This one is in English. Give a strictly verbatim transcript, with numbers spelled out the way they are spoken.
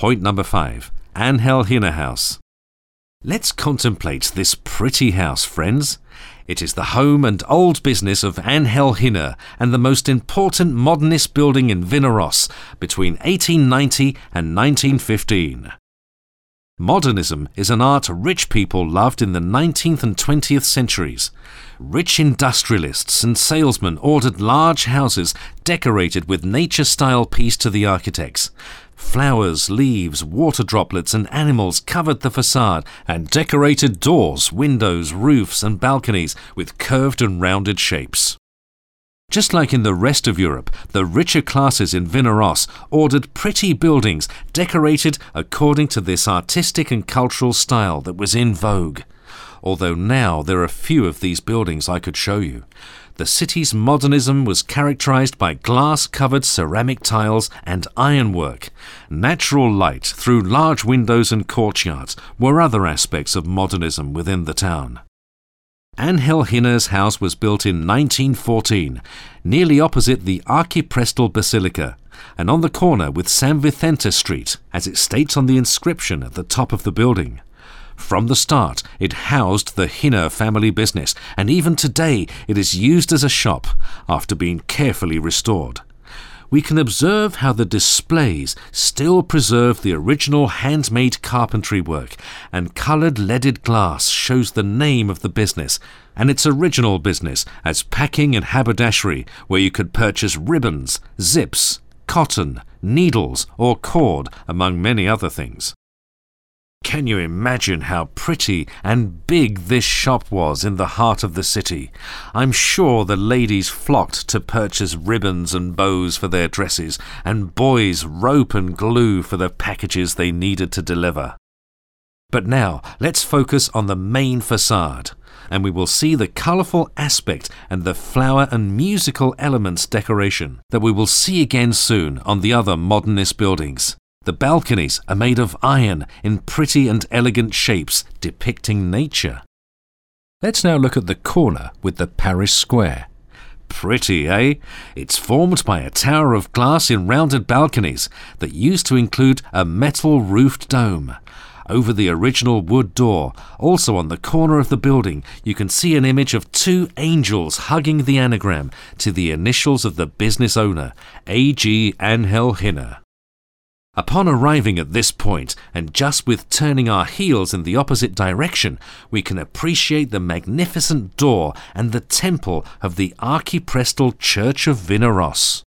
Point number five. Angel Hinner House. Let's contemplate this pretty house, friends. It is the home and old business of Angel Hinner and the most important modernist building in Vinaròs between eighteen ninety and nineteen fifteen. Modernism is an art rich people loved in the nineteenth and twentieth centuries. Rich industrialists and salesmen ordered large houses decorated with nature-style piece to the architects. Flowers, leaves, water droplets and animals covered the facade and decorated doors, windows, roofs and balconies with curved and rounded shapes. Just like in the rest of Europe, the richer classes in Vinaròs ordered pretty buildings decorated according to this artistic and cultural style that was in vogue. Although now there are few of these buildings I could show you. The city's modernism was characterized by glass-covered ceramic tiles and ironwork. Natural light through large windows and courtyards were other aspects of modernism within the town. Angel Hinner's house was built in nineteen fourteen, nearly opposite the Archiprestal Basilica, and on the corner with San Vicente Street, as it states on the inscription at the top of the building. From the start, it housed the Hinner family business, and even today it is used as a shop, after being carefully restored. We can observe how the displays still preserve the original handmade carpentry work, and coloured leaded glass shows the name of the business and its original business as packing and haberdashery, where you could purchase ribbons, zips, cotton, needles or cord, among many other things. Can you imagine how pretty and big this shop was in the heart of the city? I'm sure the ladies flocked to purchase ribbons and bows for their dresses, and boys rope and glue for the packages they needed to deliver. But now let's focus on the main facade, and we will see the colourful aspect and the flower and musical elements decoration that we will see again soon on the other modernist buildings. The balconies are made of iron in pretty and elegant shapes depicting nature. Let's now look at the corner with the Paris Square. Pretty, eh? It's formed by a tower of glass in rounded balconies that used to include a metal roofed dome. Over the original wood door, also on the corner of the building, you can see an image of two angels hugging the anagram to the initials of the business owner, A G Angel Hinner. Upon arriving at this point, and just with turning our heels in the opposite direction, we can appreciate the magnificent door and the temple of the Archiprestal Church of Vinaròs.